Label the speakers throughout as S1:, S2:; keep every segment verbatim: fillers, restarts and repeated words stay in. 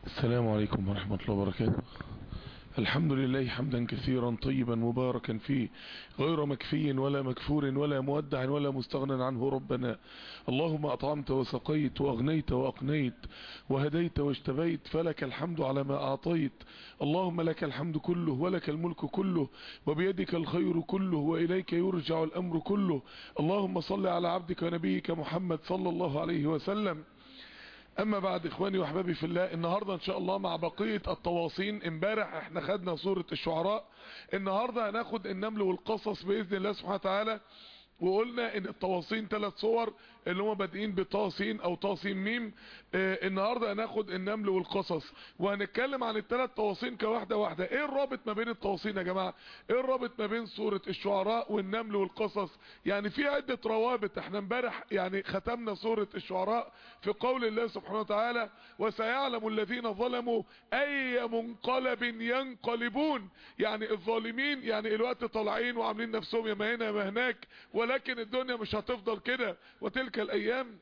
S1: السلام عليكم ورحمة الله وبركاته. الحمد لله حمدا كثيرا طيبا مباركا فيه، غير مكفي ولا مكفور ولا مودع ولا مستغنى عنه ربنا. اللهم أطعمت وسقيت وأغنيت وأقنيت وهديت واجتبيت، فلك الحمد على ما أعطيت. اللهم لك الحمد كله ولك الملك كله وبيدك الخير كله وإليك يرجع الأمر كله. اللهم صل على عبدك ونبيك محمد صلى الله عليه وسلم. اما بعد، اخواني واحبابي في الله، النهاردة ان شاء الله مع بقية التواصين. امبارح احنا خدنا سورة الشعراء، النهاردة هناخد النمل والقصص باذن الله سبحانه وتعالى. وقلنا ان التواصين ثلاث صور اللي هم بادئين بطاسين او طاسين ميم. اه النهاردة هناخد النمل والقصص وهنتكلم عن الثلاث تواصين كواحدة واحدة. ايه الرابط ما بين التواصين يا جماعة؟ ايه الرابط ما بين سورة الشعراء والنمل والقصص؟ يعني في عدة روابط. احنا امبارح يعني ختمنا سورة الشعراء في قول الله سبحانه وتعالى: وسيعلم الذين ظلموا اي منقلب ينقلبون. يعني الظالمين يعني الوقت طالعين وعاملين نفسهم يا ما هنا يا ما هناك، ولكن الدنيا مش هتفضل كده، وتلك الايام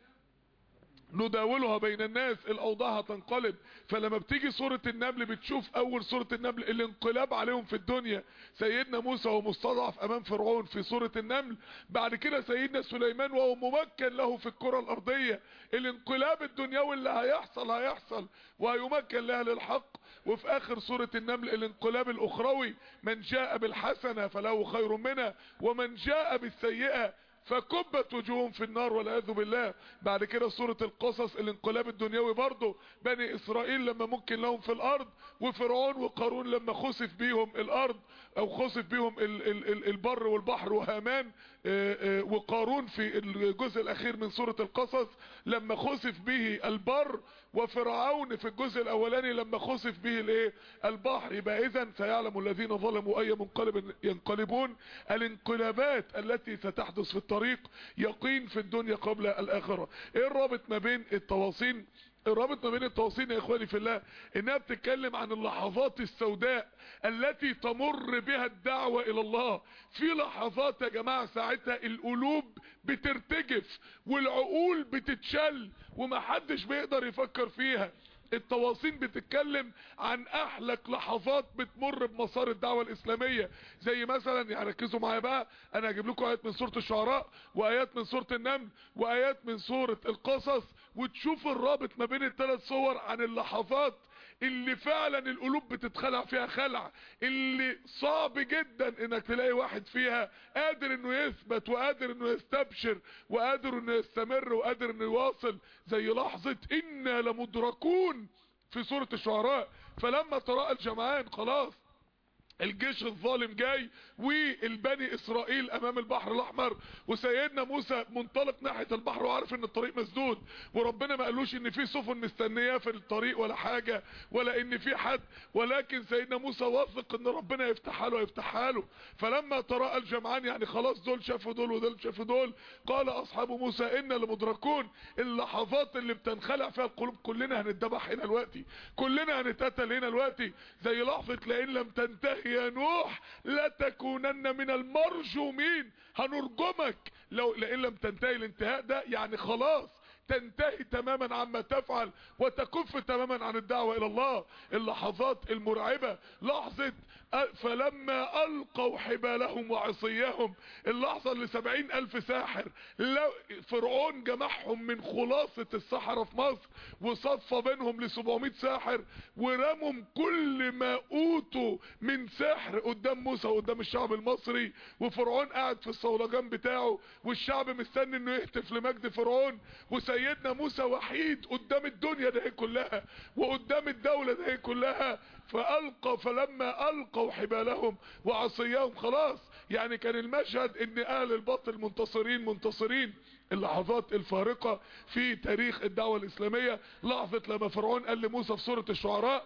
S1: نداولها بين الناس، الاوضاع هتنقلب. فلما بتيجي سورة النمل بتشوف اول سورة النمل الانقلاب عليهم في الدنيا. سيدنا موسى وهو مستضعف امام فرعون في سورة النمل، بعد كده سيدنا سليمان وهو ممكن له في الكرة الارضية. الانقلاب الدنيوي اللي هيحصل هيحصل وهيمكن لاهل الحق. وفي اخر سورة النمل الانقلاب الاخروي: من جاء بالحسنة فله خير منها ومن جاء بالسيئة فكبت وجوههم في النار والعياذ بالله. بعد كده سورة القصص الانقلاب الدنيوي برضه: بني اسرائيل لما ممكن لهم في الارض، وفرعون وقارون لما خسف بيهم الارض او خسف بيهم ال ال ال البر والبحر، وهامان اه اه وقارون في الجزء الاخير من سورة القصص لما خسف به البر، وفرعون في الجزء الاولاني لما خسف به الايه البحر. يبقى اذا سيعلم الذين ظلموا اي منقلب ينقلبون. الانقلابات التي ستحدث في الطريق يقين في الدنيا قبل الاخرة. ايه الرابط ما بين التواصين؟ الرابط ما بين التواصين يا اخواني في الله انها بتتكلم عن اللحظات السوداء التي تمر بها الدعوة الى الله. في لحظات يا جماعة ساعتها القلوب بترتجف والعقول بتتشل ومحدش بيقدر يفكر فيها. التواصين بتتكلم عن احلك لحظات بتمر بمسار الدعوة الاسلامية. زي مثلا، يعني ركزوا معايا بقى، انا هجيب لكم ايات من سورة الشعراء وايات من سورة النمل وايات من سورة القصص، وتشوفوا الرابط ما بين الثلاث صور عن اللحظات اللي فعلا القلوب بتتخلع فيها خلع، اللي صعب جدا انك تلاقي واحد فيها قادر انه يثبت وقادر انه يستبشر وقادر انه يستمر وقادر انه يواصل. زي لحظة انا لمدركون في سورة الشعراء. فلما تراءى الجمعان خلاص الجيش الظالم جاي والبني اسرائيل امام البحر الاحمر، وسيدنا موسى منطلق ناحية البحر وعارف ان الطريق مسدود، وربنا ما قالوش ان في سفن مستنياه في الطريق ولا حاجة ولا ان في حد، ولكن سيدنا موسى واثق ان ربنا يفتحها له يفتحها له. فلما تراءى الجمعان يعني خلاص دول شافوا دول ودول شافوا دول، قال اصحاب موسى انا لمدركون. اللحظات اللي بتنخلع فيها القلوب كلنا هنتذبح هنا دلوقتي، كلنا هنتقتل هنا دلوقتي. زي لحظة لئن لم تنتهي يا نوح لتكونن من المرجومين، هنرجمك لو لئن لم تنتهي. الانتهاء ده يعني خلاص تنتهي تماما عما تفعل وتكف تماما عن الدعوة الى الله. اللحظات المرعبة لحظة فلما القوا حبالهم وعصيهم، اللحظة اللي سبعين الف ساحر لو فرعون جمعهم من خلاصة السحرة في مصر وصفى بينهم لسبعمائة ساحر ورموا كل ما اوتوا من سحر قدام موسى وقدام الشعب المصري، وفرعون قاعد في الصولجان بتاعه والشعب مستني انه يهتف لمجد فرعون، وسيدنا موسى وحيد قدام الدنيا ده كلها وقدام الدولة ده كلها. فألقى فلما ألقوا حبالهم وعصيهم خلاص يعني كان المشهد ان اهل الباطل منتصرين منتصرين. اللحظات الفارقة في تاريخ الدعوة الاسلامية لحظة لما فرعون قال لموسى في سورة الشعراء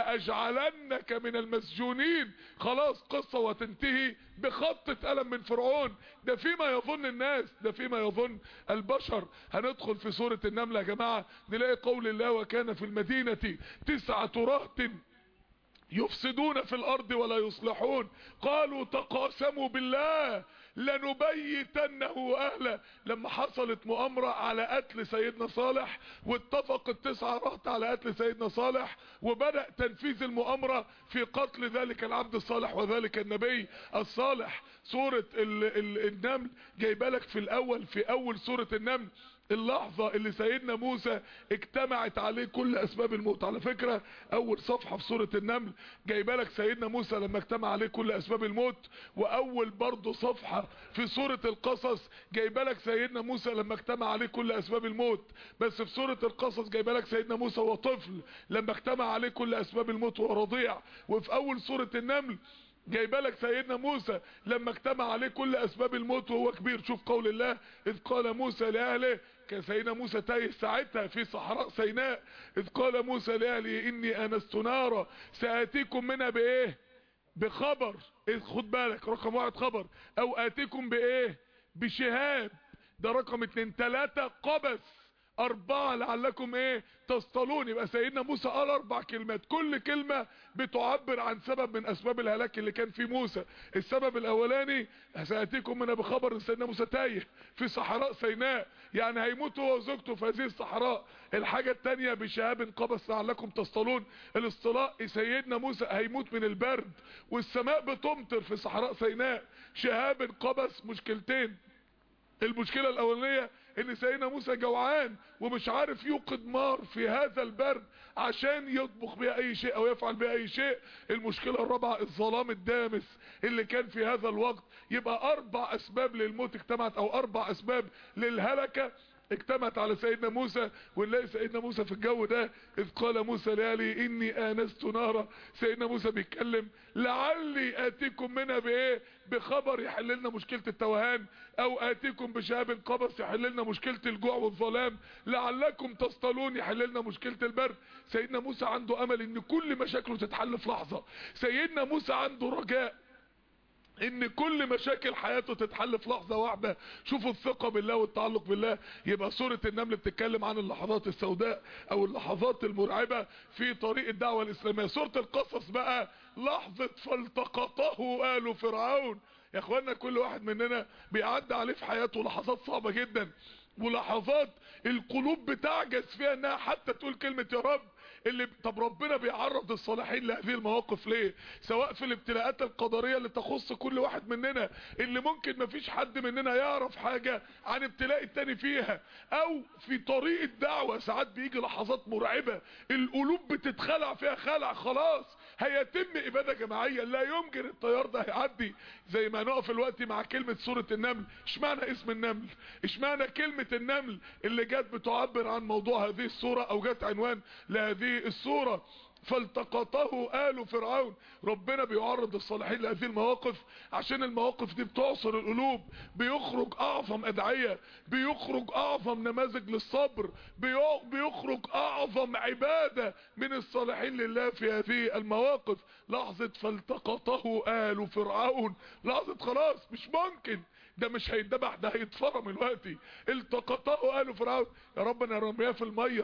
S1: لأجعلنك من المسجونين. خلاص قصة وتنتهي بخطة قلم من فرعون. ده فيما يظن الناس، ده فيما يظن البشر. هندخل في سورة النمل يا جماعة نلاقي قول الله: وكان في المدينة تسعة رهط يفسدون في الارض ولا يصلحون قالوا تقاسموا بالله لنبيتنه واهله. لما حصلت مؤامرة على قتل سيدنا صالح واتفق التسعة رهط على قتل سيدنا صالح، وبدأ تنفيذ المؤامرة في قتل ذلك العبد الصالح وذلك النبي الصالح. سورة ال ال النمل جايبالك في الاول، في اول سورة النمل اللحظة اللي سيدنا موسى اجتمعت عليه كل اسباب الموت. على فكرة اول صفحة في سورة النمل جايبالك سيدنا موسى لما اجتمع عليه كل اسباب الموت، واول برضو صفحة في سورة القصص جايبالك سيدنا موسى لما اجتمع عليه كل اسباب الموت. بس في سورة القصص جايبالك سيدنا موسى وطفل لما اجتمع عليه كل اسباب الموت ورضيع. وفي اول سورة النمل جايبالك سيدنا موسى لما اجتمع عليه كل اسباب الموت وهو كبير. شوف قول الله اذ قال موسى لاهله، كان سيدنا موسى تايه ساعتها في صحراء سيناء. اذ قال موسى لاهله اني انست نارا ساتيكم منها بايه؟ بخبر. اذ خد بالك رقم واحد خبر، او اتيكم بايه؟ بشهاب. ده رقم اتنين. تلاتة قبس. اربعة لعلكم ايه؟ تصطلون. يبقى سيدنا موسى قال اربع كلمات، كل كلمة بتعبر عن سبب من اسباب الهلاك اللي كان في موسى. السبب الاولاني سيأتيكم من بخبر ان سيدنا موسى تايه في صحراء سيناء، يعني هيموت هو وزوجته في هذه الصحراء. الحاجة التانية بشهاب قبس لعلكم تصطلون. الاصطلاء سيدنا موسى هيموت من البرد والسماء بتمطر في صحراء سيناء. شهاب قبس مشكلتين. المشكلة الاولانية ان سيدنا موسى جوعان ومش عارف يوقد نار في هذا البرد عشان يطبخ بها اي شيء او يفعل بها اي شيء. المشكلة الرابعة الظلام الدامس اللي كان في هذا الوقت. يبقى اربع اسباب للموت اجتمعت، او اربع اسباب للهلكة اجتمعت على سيدنا موسى. ونلاقي سيدنا موسى في الجو ده اذ قال موسى لالي اني انست نارا. سيدنا موسى بيتكلم لعلي اتيكم منها بايه؟ بخبر يحل لنا مشكلة التوهان، او اتيكم بشهاب قبس يحل لنا مشكلة الجوع والظلام، لعلكم تصطلون يحل لنا مشكلة البرد. سيدنا موسى عنده امل ان كل مشاكله تتحل في لحظة. سيدنا موسى عنده رجاء ان كل مشاكل حياته تتحل في لحظة واحدة. شوفوا الثقة بالله والتعلق بالله. يبقى سورة النمل بتتكلم عن اللحظات السوداء او اللحظات المرعبة في طريق الدعوة الاسلامية. سورة القصص بقى لحظة فالتقطه آل فرعون. يا اخوانا كل واحد مننا بيعدي عليه في حياته لحظات صعبة جدا، ولحظات القلوب بتعجز فيها انها حتى تقول كلمة يا رب. اللي طب ربنا بيعرض الصالحين لهذه المواقف ليه؟ سواء في الابتلاءات القدرية اللي تخص كل واحد مننا، اللي ممكن مفيش حد مننا يعرف حاجة عن ابتلاء التاني فيها، او في طريق الدعوة ساعات بيجي لحظات مرعبة القلوب بتتخلع فيها خلع، خلاص هيتم ابادة جماعية لا يمكن التيار ده هيعدي. زي ما نقف الوقت مع كلمة سورة النمل. اشمعنى اسم النمل؟ اشمعنى كلمة النمل اللي جت بتعبر عن موضوع هذه السورة او جت عنوان لهذه السورة؟ فالتقطه آل فرعون. ربنا بيعرض الصالحين لهذه المواقف عشان المواقف دي بتعصر القلوب، بيخرج اعظم ادعية، بيخرج اعظم نماذج للصبر، بيخرج اعظم عبادة من الصالحين لله في هذه المواقف. لحظة فالتقطه آل فرعون، لحظة خلاص مش ممكن، ده مش هيتذبح، ده هيتفرم دلوقتي. التقطه آل فرعون. يا رب انا رمياه في المية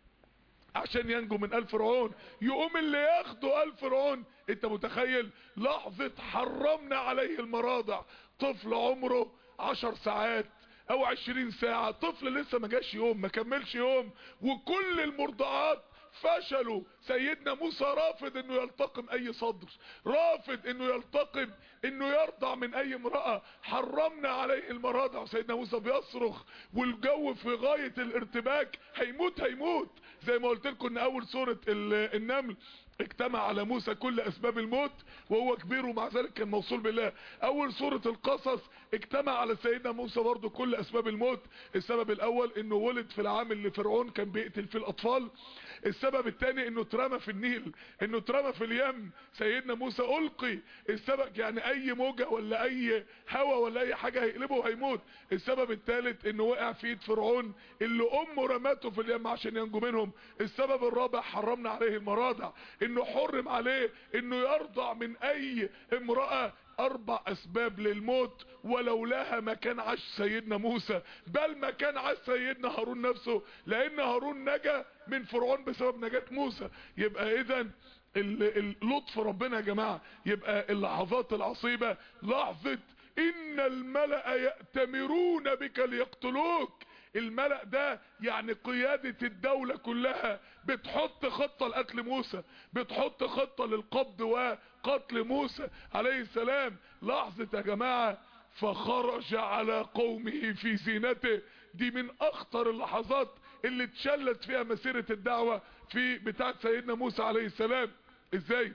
S1: عشان ينجو من آل فرعون، يقوم اللي ياخده آل فرعون. انت متخيل؟ لحظة حرمنا عليه المراضع. طفل عمره عشر ساعات او عشرين ساعة، طفل لسه ما جاش يوم، ما كملش يوم، وكل المرضعات فشلوا. سيدنا موسى رافض انه يلتقم اي صدر، رافض انه يلتقم انه يرضع من اي امرأة. حرمنا عليه المراضع. سيدنا موسى بيصرخ والجو في غاية الارتباك، هيموت هيموت. زي ما قلت لكم ان اول سورة النمل اجتمع على موسى كل اسباب الموت وهو كبير ومع ذلك كان موصول بالله. اول سورة القصص اجتمع على سيدنا موسى برضو كل اسباب الموت. السبب الاول انه ولد في العام اللي فرعون كان بيقتل فيه الاطفال. السبب الثاني انه اترمى في النيل، انه اترمى في اليم. سيدنا موسى القي. السبب يعني اي موجة ولا اي هوا ولا اي حاجة هيقلبه هيموت. السبب الثالث انه وقع في ايد فرعون اللي امه رمته في اليم عشان ينجو منهم. السبب الرابع حرمنا عليه المراضع، انه حرم عليه انه يرضع من اي امرأة. اربع اسباب للموت ولولاها ما كان عاش سيدنا موسى، بل ما كان عاش سيدنا هارون نفسه، لان هارون نجا من فرعون بسبب نجاة موسى. يبقى اذا اللطف ربنا يا جماعة. يبقى اللحظات العصيبة لحظة ان الملأ يأتمرون بك ليقتلوك. الملأ ده يعني قيادة الدولة كلها بتحط خطة لقتل موسى، بتحط خطة للقبض وقتل موسى عليه السلام. لحظة يا جماعة، فخرج على قومه في زينته. دي من اخطر اللحظات اللي اتشلت فيها مسيرة الدعوة في بتاعت سيدنا موسى عليه السلام. ازاي؟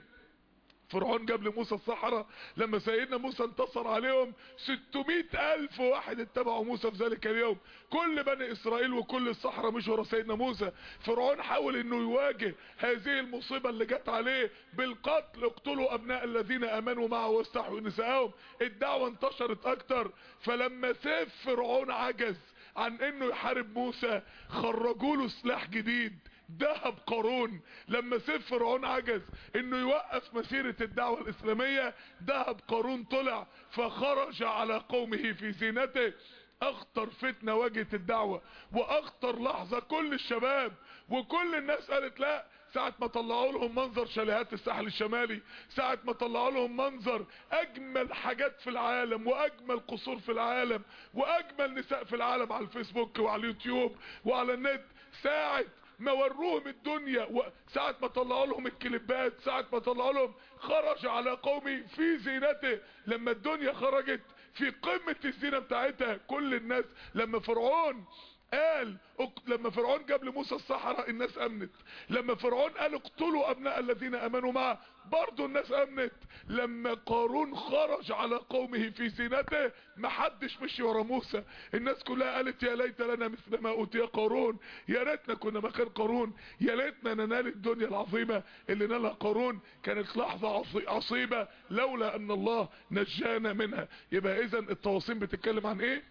S1: فرعون جاب لموسى الصحراء، لما سيدنا موسى انتصر عليهم ستمائة الف واحد اتبعوا موسى في ذلك اليوم. كل بني اسرائيل وكل الصحراء مش ورا سيدنا موسى. فرعون حاول انه يواجه هذه المصيبة اللي جت عليه بالقتل. اقتلوا ابناء الذين امنوا معه واستحيوا نساءهم. الدعوة انتشرت اكتر. فلما سيف فرعون عجز عن انه يحارب موسى، خرجوا له سلاح جديد، ذهب قارون. لما سيف فرعون عجز انه يوقف مسيرة الدعوة الاسلامية، ذهب قارون طلع فخرج على قومه في زينته. اخطر فتنة واجهت الدعوة واخطر لحظة، كل الشباب وكل الناس قالت لا. ساعة ما طلعوا لهم منظر شاليهات الساحل الشمالي، ساعة ما طلعوا لهم منظر اجمل حاجات في العالم واجمل قصور في العالم واجمل نساء في العالم على الفيسبوك وعلى اليوتيوب وعلى النت، ساعة ما وروهم الدنيا وساعة ما طلعوا لهم الكليبات، ساعة ما طلعوا لهم، خرج على قومي في زينته. لما الدنيا خرجت في قمة الزينة بتاعتها، كل الناس لما فرعون قال لما فرعون جاب لموسى الصحراء الناس امنت. لما فرعون قال اقتلوا ابناء الذين امنوا معه برضو الناس امنت. لما قارون خرج على قومه في زينته محدش مشي ورا موسى. الناس كلها قالت يا ليت لنا مثل ما اوتي قارون، يا ريتنا كنا مكان قارون، يا ليتنا ننال الدنيا العظيمة اللي نالها قارون. كانت لحظة عصيبة لولا ان الله نجانا منها. يبقى اذا التواصيل بتتكلم عن ايه؟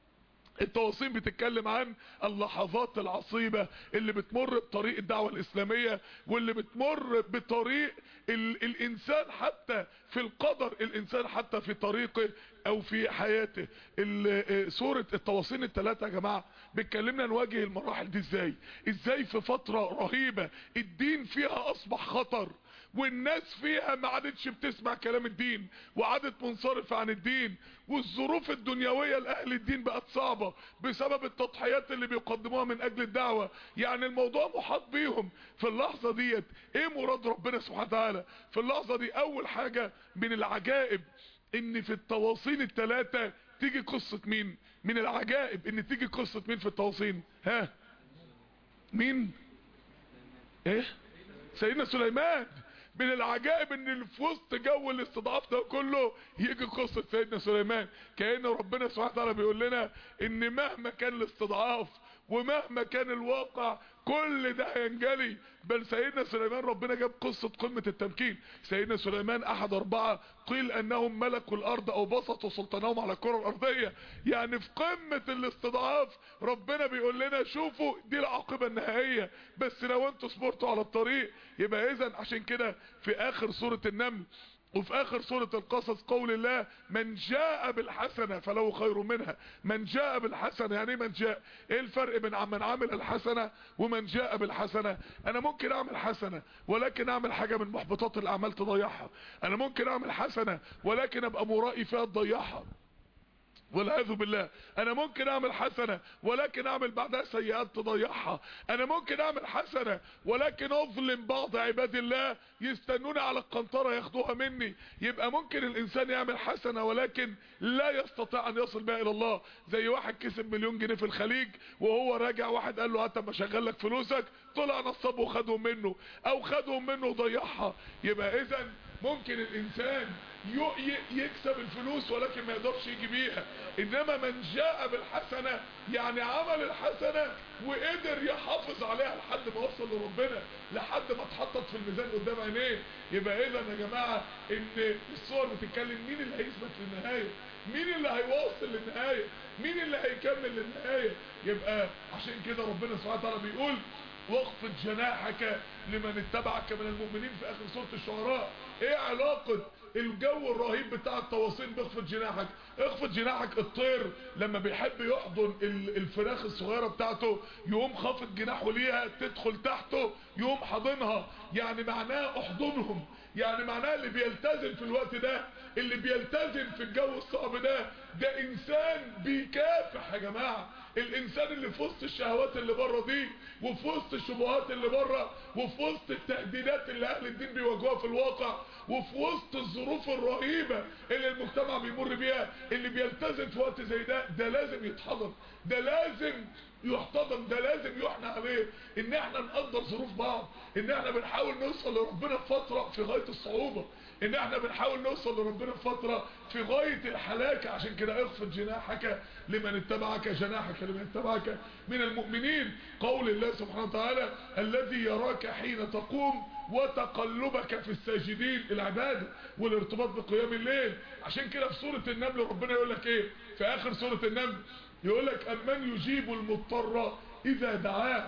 S1: التواصيل بتتكلم عن اللحظات العصيبة اللي بتمر بطريق الدعوة الاسلامية، واللي بتمر بطريق ال الانسان حتى في القدر، الانسان حتى في طريقه او في حياته. سورة التواصيل الثلاثة يا جماعة بتكلمنا نواجه المراحل دي ازاي. ازاي في فترة رهيبة الدين فيها اصبح خطر، والناس فيها ما عادتش بتسمع كلام الدين وعادت منصرفة عن الدين، والظروف الدنيوية لأهل الدين بقت صعبة بسبب التضحيات اللي بيقدموها من اجل الدعوة. يعني الموضوع محاط بيهم. في اللحظة ديت ايه مراد ربنا سبحانه وتعالى في اللحظة دي؟ اول حاجة من العجائب ان في التواصيل الثلاثة تيجي قصة مين؟ من العجائب ان تيجي قصة مين في التواصيل؟ ها مين؟ ايه؟ سيدنا سليمان. من العجائب ان في وسط جو الاستضعاف ده كله يجي قصة سيدنا سليمان. كأن ربنا سبحانه وتعالى بيقول لنا ان مهما كان الاستضعاف ومهما كان الواقع كل ده هينجلي. بل سيدنا سليمان ربنا جاب قصة قمة التمكين. سيدنا سليمان احد اربعة قيل انهم ملكوا الارض او بسطوا سلطانهم على الكرة الارضية. يعني في قمة الاستضعاف ربنا بيقول لنا شوفوا دي العاقبة النهائية، بس لو انتوا صبرتوا على الطريق. يبقى اذا عشان كده في اخر سورة النمل وفي اخر سورة القصص قول الله من جاء بالحسنة فله خير منها. من جاء بالحسنة يعني من جاء؟ ايه الفرق بين من عمل الحسنة ومن جاء بالحسنة؟ انا ممكن اعمل حسنة ولكن اعمل حاجة من محبطات الاعمال تضيعها. انا ممكن اعمل حسنة ولكن ابقى مرائي فيها تضيعها والعياذ بالله. انا ممكن اعمل حسنة ولكن اعمل بعدها سيئات تضيعها. انا ممكن اعمل حسنة ولكن اظلم بعض عباد الله يستنوني على القنطرة ياخدوها مني. يبقى ممكن الانسان يعمل حسنة ولكن لا يستطيع ان يصل بها الى الله. زي واحد كسب مليون جنيه في الخليج وهو راجع واحد قال له هات اما اشغل لك فلوسك، طلع نصاب وخدهم منه او خدهم منه وضيعها. يبقى اذا ممكن الانسان يكسب الفلوس ولكن ما يقدرش يجي بيها. انما من جاء بالحسنة يعني عمل الحسنة وقدر يحافظ عليها لحد ما وصل لربنا، لحد ما اتحطت في الميزان قدام عينيه. يبقى اذا يا جماعة ان الصور بتتكلم مين اللي هيثبت للنهاية، مين اللي هيواصل للنهاية، مين اللي هيكمل للنهاية. يبقى عشان كده ربنا سبحانه وتعالى بيقول واخفض جناحك لمن اتبعك من المؤمنين في اخر سورة الشعراء. ايه علاقة الجو الرهيب بتاع التواصيل باخفض جناحك؟ اخفض جناحك، الطير لما بيحب يحضن الفراخ الصغيرة بتاعته يقوم خافض جناحه ليها تدخل تحته يقوم حاضنها. يعني معناه احضنهم، يعني معناه اللي بيلتزم في الوقت ده اللي بيلتزم في الجو الصعب ده ده انسان بيكافح يا جماعة. الانسان اللي في وسط الشهوات اللي بره دي، وفي وسط الشبهات اللي بره، وفي وسط التهديدات اللي اهل الدين بيواجهوها في الواقع، وفي وسط الظروف الرهيبة اللي المجتمع بيمر بيها، اللي بيلتزم في وقت زي ده ده لازم يتحضر، ده لازم يحتضن، ده لازم يحنى عليه. ان احنا نقدر ظروف بعض، ان احنا بنحاول نوصل لربنا في فترة في غاية الصعوبة، ان احنا بنحاول نوصل لربنا في فترة في غاية الحلاكة. عشان كده اخفض جناحك لمن اتبعك، جناحك لمن اتبعك من المؤمنين. قول الله سبحانه وتعالى الذي يراك حين تقوم وتقلبك في الساجدين، العبادة والارتباط بقيام الليل. عشان كده في سورة النمل ربنا يقول لك ايه في اخر سورة النمل؟ يقول لك امن يجيب المضطر اذا دعاه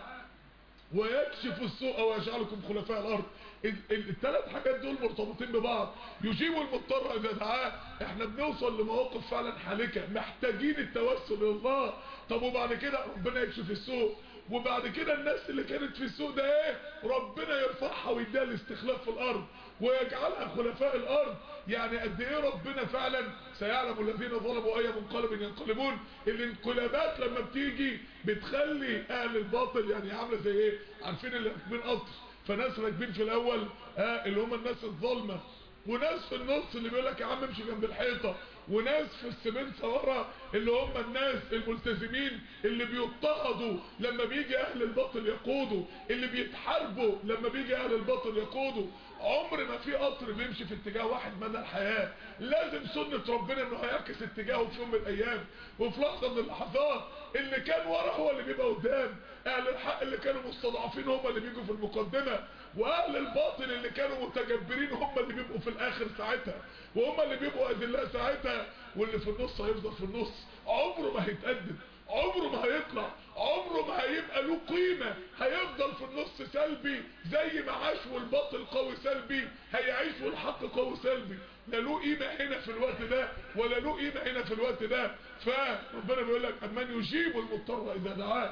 S1: ويكشف السوء ويجعلكم خلفاء الارض. الثلاث حاجات دول مرتبطين ببعض. يجيب المضطر اذا دعاه، احنا بنوصل لمواقف فعلا حالكة محتاجين التوسل الى الله. طب وبعد كده ربنا يكشف السوء، وبعد كده الناس اللي كانت في السوء ده ايه ربنا يرفعها ويديها الاستخلاف في الارض ويجعلها خلفاء الارض. يعني قد ايه ربنا فعلا سيعلم الذين ظلموا اي منقلب ينقلبون. الانقلابات لما بتيجي بتخلي اهل الباطل يعني عامله زي ايه؟ عارفين اللي راكبين قطر، فناس راكبين في الاول آه اللي هم الناس الظالمه، وناس في النص اللي بيقول لك يا عم امشي جنب الحيطه، وناس في السمنت ورا اللي هم الناس الملتزمين اللي بيضطهدوا لما بيجي اهل الباطل يقودوا، اللي بيتحاربوا لما بيجي اهل الباطل يقودوا. عمر ما في قطر بيمشي في اتجاه واحد مدى الحياة، لازم سنة ربنا انه هيعكس اتجاهه في يوم من الايام، وفي لحظة من اللحظات اللي كان ورا هو اللي بيبقى قدام. اهل الحق اللي كانوا مستضعفين هم اللي بيجوا في المقدمة، واهل الباطل اللي كانوا متجبرين هم اللي بيبقوا في الاخر ساعتها، وهم اللي بيبقوا اذلاء ساعتها. واللي في النص هيفضل في النص، عمره ما هيتقدم، عمره ما هيطلع، عمره ما هيبقى له قيمة، هيفضل في النص سلبي زي ما عاش والباطل قوي سلبي هيعيش والحق قوي سلبي. لا له قيمة هنا في الوقت ده ولا له قيمة هنا في الوقت ده. فربنا بيقول لك امن يجيب المضطر اذا دعاه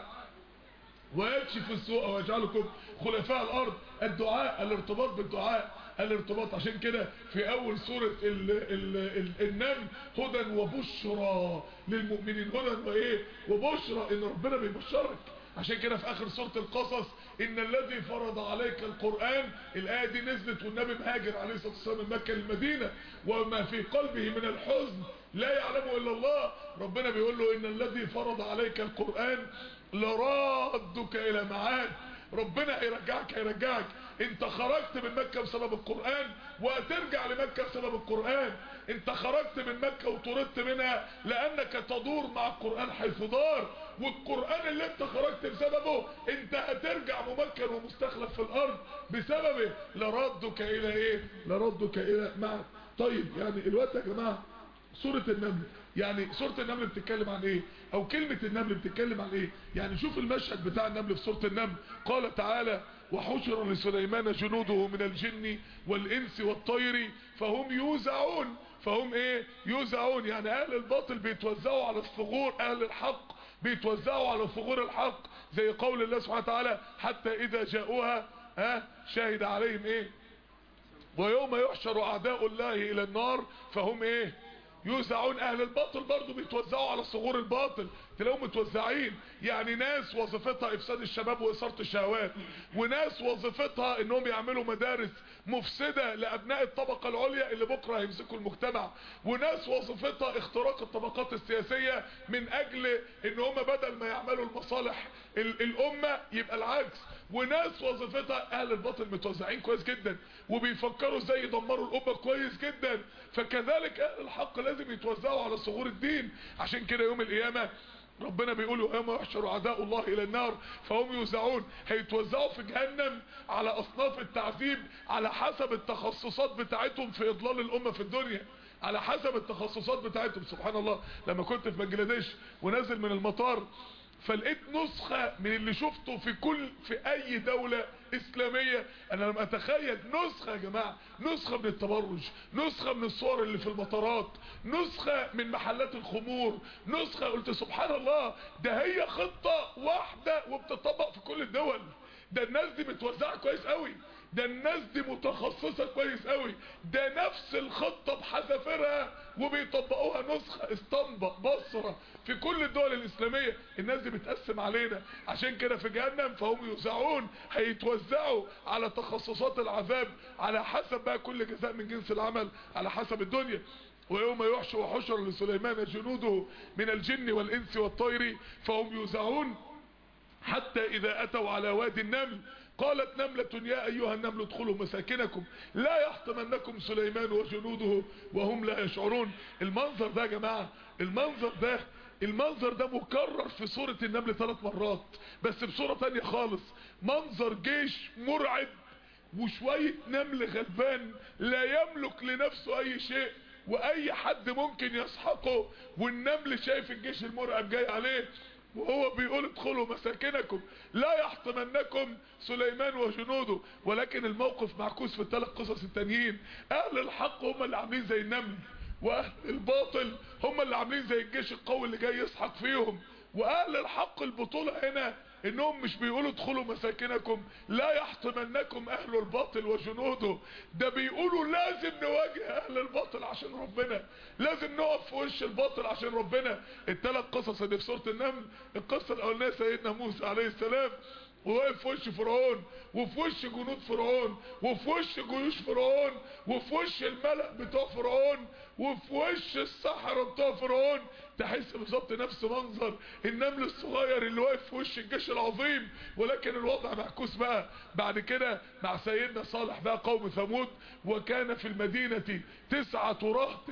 S1: ويكشف السوء ويجعلكم خلفاء الارض. الدعاء، الارتباط بالدعاء، الارتباط. عشان كده في اول سورة ال ال ال النمل هدى وبشرى للمؤمنين، هدى وايه وبشرى، ان ربنا بيبشرك. عشان كده في اخر سورة القصص ان الذي فرض عليك القرآن، الاية دي نزلت والنبي مهاجر عليه الصلاة والسلام من مكة للمدينة، وما في قلبه من الحزن لا يعلمه الا الله. ربنا بيقول له ان الذي فرض عليك القرآن لرادك الى معاد. ربنا هيرجعك هيرجعك. انت خرجت من مكة بسبب القرآن وهترجع لمكة بسبب القرآن. انت خرجت من مكة وطردت منها لانك تدور مع القرآن حيث دار، والقرآن اللي انت خرجت بسببه انت هترجع ممكن ومستخلف في الارض بسببه. لردك الى ايه؟ لردك الى معاد. طيب يعني الوقت يا جماعة سورة النمل، يعني سورة النمل بتتكلم عن ايه؟ او كلمة النمل بتتكلم عن ايه؟ يعني شوف المشهد بتاع النمل في سورة النمل. قال تعالى وحشر لسليمان جنوده من الجن والانس والطير فهم يوزعون. فهم ايه؟ يوزعون، يعني اهل الباطل بيتوزعوا على الثغور، اهل الحق بيتوزعوا على ثغور الحق، زي قول الله سبحانه وتعالى حتى اذا جاءوها ها شاهد عليهم ايه؟ ويوم يحشر اعداء الله الى النار فهم ايه؟ يوزعون. اهل الباطل برضو بيتوزعوا على صغور الباطل، تلاقيهم متوزعين. يعني ناس وظيفتها افساد الشباب واثارة الشهوات، وناس وظيفتها انهم يعملوا مدارس مفسدة لابناء الطبقة العليا اللي بكرة هيمسكوا المجتمع، وناس وظيفتها اختراق الطبقات السياسية من اجل ان هم بدل ما يعملوا المصالح الامة يبقى العكس، وناس وظيفتها. اهل الباطل متوزعين كويس جدا وبيفكروا ازاي يدمروا الامة كويس جدا. فكذلك اهل الحق لازم يتوزعوا على صغور الدين. عشان كده يوم القيامة ربنا بيقول يوم يحشر اعداء الله الى النار فهم يوزعون، هيتوزعوا في جهنم على اصناف التعذيب على حسب التخصصات بتاعتهم في اضلال الامة في الدنيا، على حسب التخصصات بتاعتهم. سبحان الله، لما كنت في بنجلاديش ونازل من المطار فلقيت نسخة من اللي شفته في كل في اي دولة اسلامية. انا لم اتخيل نسخة يا جماعة، نسخة من التبرج، نسخة من الصور اللي في المطارات، نسخة من محلات الخمور، نسخة. قلت سبحان الله، ده هي خطة واحدة وبتطبق في كل الدول. ده الناس دي متوزعة كويس قوي، ده الناس دي متخصصة كويس قوي، ده نفس الخطة بحذافيرها وبيطبقوها نسخة اسطنبة بصرة في كل الدول الاسلامية. الناس دي بتقسم علينا، عشان كده في جهنم فهم يوزعون، هيتوزعوا على تخصصات العذاب على حسب بقى كل جزاء من جنس العمل على حسب الدنيا. ويوم يحشر وحشر لسليمان جنوده من الجن والانس والطير فهم يوزعون حتى اذا اتوا على وادي النمل قالت نملة يا ايها النمل ادخلوا مساكنكم لا يحطمنكم سليمان وجنوده وهم لا يشعرون. المنظر ده يا جماعة، المنظر ده المنظر ده مكرر في سورة النمل ثلاث مرات بس بصورة تانية خالص. منظر جيش مرعب وشوية نمل غلبان لا يملك لنفسه اي شيء واي حد ممكن يسحقه، والنمل شايف الجيش المرعب جاي عليه وهو بيقول ادخلوا مساكنكم لا يحطمنكم سليمان وجنوده. ولكن الموقف معكوس في الثلاث قصص التانيين. اهل الحق هم اللي عاملين زي النمل، واهل الباطل هم اللي عاملين زي الجيش القوي اللي جاي يسحق فيهم. واهل الحق البطولة هنا انهم مش بيقولوا ادخلوا مساكنكم لا يحطمنكم اهل الباطل وجنوده، ده بيقولوا لازم نواجه اهل الباطل عشان ربنا، لازم نقف في وش الباطل عشان ربنا. الثلاث قصص اللي في سورة النمل، القصة الاولانية سيدنا موسى عليه السلام وواقف في وش فرعون وفي وش جنود فرعون وفي وش جيوش فرعون وفي وش الملأ بتوع فرعون وفي وش السحرة بتوع فرعون. تحس بالظبط نفس منظر النمل الصغير اللي واقف في وش الجيش العظيم. ولكن الوضع معكوس بقى بعد كده مع سيدنا صالح بقى قوم ثمود. وكان في المدينة تسعة رهط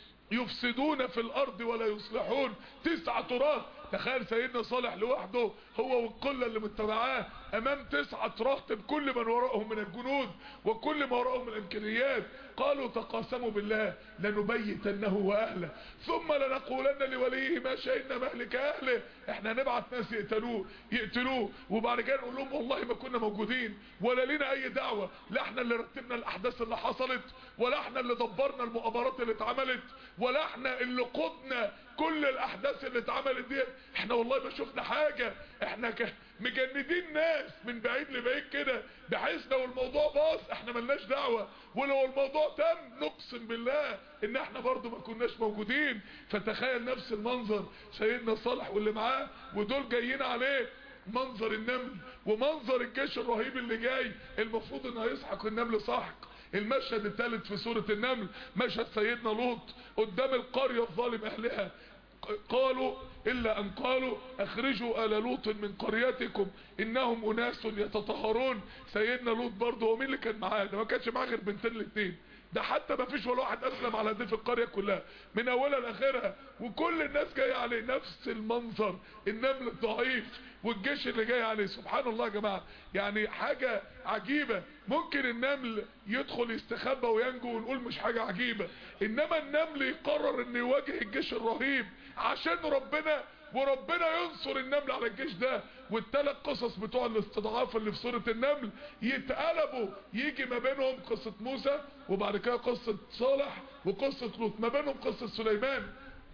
S1: يفسدون في الارض ولا يصلحون. تسعة رهط، تخيل سيدنا صالح لوحده هو والقلة اللي متبعاه امام تسعة رهط بكل من وراءهم من الجنود وكل ما وراءهم من الامكانيات. قالوا تقاسموا بالله لنبيتنه واهله ثم لنقولن لوليه ما شهدنا مهلك اهله. احنا هنبعت ناس يقتلوه يقتلوه وبعد كده نقول لهم والله ما كنا موجودين ولا لنا اي دعوة، لا احنا اللي رتبنا الاحداث اللي حصلت ولا احنا اللي دبرنا المؤامرات اللي اتعملت ولا احنا اللي قدنا كل الاحداث اللي اتعملت دي، احنا والله ما شفنا حاجة، احنا مجندين ناس من بعيد لبعيد كده بحيث لو الموضوع باظ احنا ملناش دعوة، ولو الموضوع تم نقسم بالله ان احنا برضو ما كناش موجودين. فتخيل نفس المنظر سيدنا صالح واللي معاه ودول جايين عليه، منظر النمل ومنظر الجيش الرهيب اللي جاي المفروض انه هيسحق النمل سحق. المشهد الثالث في سورة النمل مشهد سيدنا لوط قدام القرية الظالم اهلها. قالوا الا ان قالوا اخرجوا آل لوط من قريتكم انهم اناس يتطهرون. سيدنا لوط برضه هو مين اللي كان معاه؟ ده ما كانش معاه غير بنتين الاثنين، ده حتى ما فيش ولا واحد اسلم على دي في القرية كلها من اولها لاخرها وكل الناس جاية عليه نفس المنظر، النمل الضعيف والجيش اللي جاي عليه. سبحان الله يا جماعة، يعني حاجة عجيبة. ممكن النمل يدخل يستخبى وينجو ونقول مش حاجة عجيبة، انما النمل يقرر انه يواجه الجيش الرهيب عشان ربنا وربنا ينصر النمل على الجيش ده. والثلاث قصص بتوع الاستضعاف اللي في سورة النمل يتقلبوا، يجي ما بينهم قصة موسى وبعد كده قصة صالح وقصة لوط، ما بينهم قصة سليمان،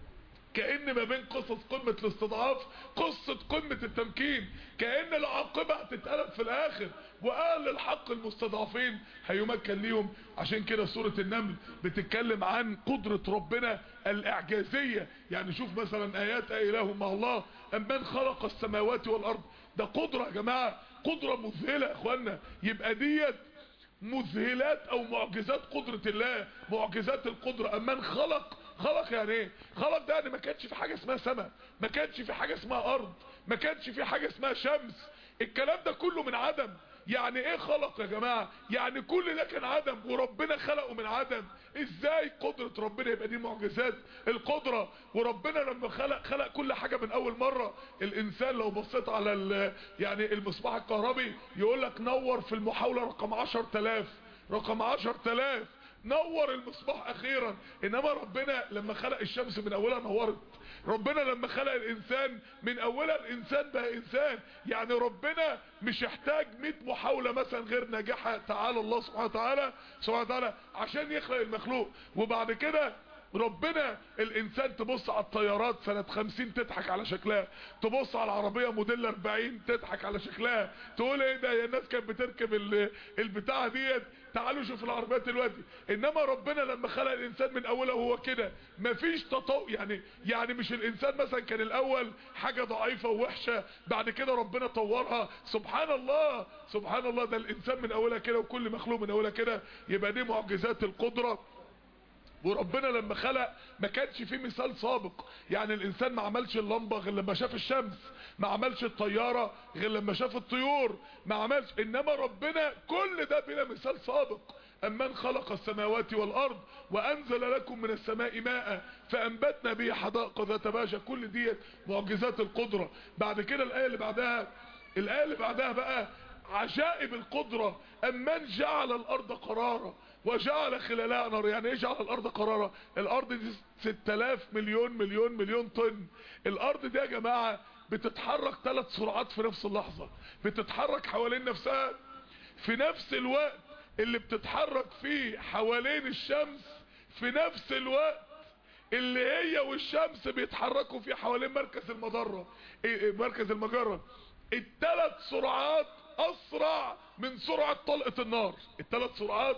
S1: كأن ما بين قصص قمة الاستضعاف قصة قمة التمكين، كأن العاقبة هتتقلب في الاخر واهل الحق المستضعفين هيمكن ليهم. عشان كده سورة النمل بتتكلم عن قدرة ربنا الاعجازية. يعني شوف مثلا ايات اله مع الله امن خلق السماوات والارض، ده قدرة يا جماعة، قدرة مذهلة يا اخوانا. يبقى ديت مذهلات او معجزات قدرة الله، معجزات القدرة. امن خلق، خلق يعني ايه؟ خلق ده يعني ما كانش في حاجة اسمها سماء، ما كانش في حاجة اسمها ارض، ما كانش في حاجة اسمها شمس، الكلام ده كله من عدم. يعني ايه خلق يا جماعة؟ يعني كل ده كان عدم وربنا خلقه من عدم. ازاي قدرة ربنا يبقى دي معجزات القدرة؟ وربنا لما خلق خلق كل حاجة من اول مرة. الانسان لو بصيت على يعني المصباح الكهربي يقول لك نور في المحاولة رقم عشر تلاف، رقم عشر تلاف نور المصباح اخيرا. انما ربنا لما خلق الشمس من اولها نورت، ربنا لما خلق الانسان من اولها الانسان بقى انسان. يعني ربنا مش يحتاج مئة محاولة مثلا غير ناجحة، تعالى الله سبحانه وتعالى سبحانه وتعالى عشان يخلق المخلوق. وبعد كده ربنا الانسان تبص على الطيارات سنة خمسين تضحك على شكلها، تبص على العربية موديل اربعين تضحك على شكلها، تقول ايه ده يا الناس كانت بتركب البتاعة ديت، تعالوا شوف العربيات دلوقتي. انما ربنا لما خلق الانسان من اوله وهو كده مفيش تطور، يعني يعني مش الانسان مثلا كان الاول حاجة ضعيفة ووحشة بعد كده ربنا طورها. سبحان الله سبحان الله، ده الانسان من اولها كده وكل مخلوق من اولها كده. يبقى دي معجزات القدرة. وربنا لما خلق ما كانش فيه مثال سابق، يعني الانسان ما عملش اللمبة غير لما شاف الشمس، ما عملش الطيارة غير لما شاف الطيور، ما عملش. انما ربنا كل ده بلا مثال سابق. امن خلق السماوات والارض وانزل لكم من السماء ماء فانبتنا به حدائق ذات بهجة. كل دي معجزات القدرة. بعد كده الايه اللي بعدها، الايه اللي بعدها بقى عجائب القدرة. امن جعل الارض قرارا وجعل خلالها نار. يعني ايه جعل الارض قرارا؟ الارض دي ستة آلاف مليون مليون مليون طن. الارض دي يا جماعة بتتحرك ثلاث سرعات في نفس اللحظة، بتتحرك حوالين نفسها في نفس الوقت اللي بتتحرك فيه حوالين الشمس، في نفس الوقت اللي هي والشمس بيتحركوا فيه حوالين مركز المجرة. مركز المجرة الثلاث سرعات اسرع من سرعة طلقة النار. الثلاث سرعات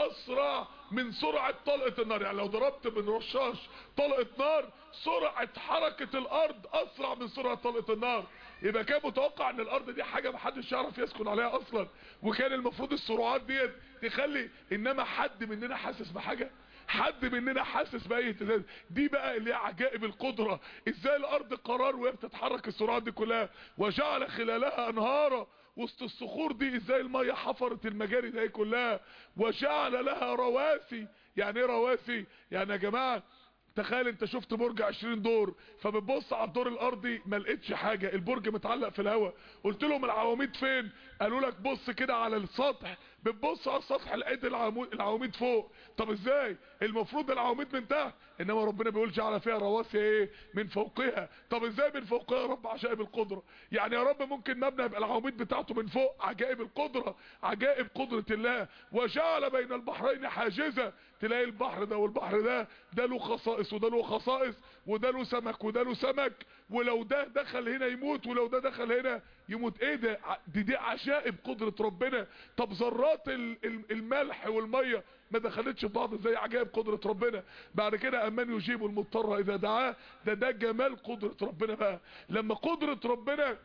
S1: اسرع من سرعة طلقة النار. يعني لو ضربت من رشاش طلقة نار سرعة حركة الارض اسرع من سرعة طلقة النار. يبقى كان متوقع ان الارض دي حاجة محدش يعرف يسكن عليها اصلا، وكان المفروض السرعات ديت تخلي. انما حد مننا حاسس بحاجة؟ حد مننا حاسس باي اهتزاز؟ دي بقى اللي هي عجائب القدرة. ازاي الارض قرار وهي بتتحرك السرعات دي كلها؟ وجعل خلالها انهارا. وسط الصخور دي ازاي المية حفرت المجاري دي كلها؟ وجعل لها رواسي. يعني ايه رواسي؟ يعني يا جماعة تخيل انت شفت برج عشرين دور، فبتبص على الدور الارضي ما لقيتش حاجة، البرج متعلق في الهواء. قلت لهم العواميد فين؟ قالوا لك بص كده على السطح، بتبص على السطح لقيت العواميد فوق. طب ازاي؟ المفروض العواميد من تحت، انما ربنا بيقول جعل فيها رواسي ايه؟ من فوقها. طب ازاي من فوقها يا رب؟ عجائب القدرة. يعني يا رب ممكن مبنى يبقى العواميد بتاعته من فوق؟ عجائب القدرة، عجائب قدرة الله. وجعل بين البحرين حاجزة. تلاقي البحر ده والبحر ده ده له خصائص وده له خصائص، وده له سمك وده له سمك، ولو ده دخل هنا يموت ولو ده دخل هنا يموت. ايه ده؟ دي دي عجائب قدرة ربنا. طب ذرات الملح والمية ما دخلتش في بعض ازاي؟ عجائب قدرة ربنا. بعد كده امن يجيب المضطر اذا دعاه. ده ده جمال قدرة ربنا بقى. لما قدرة ربنا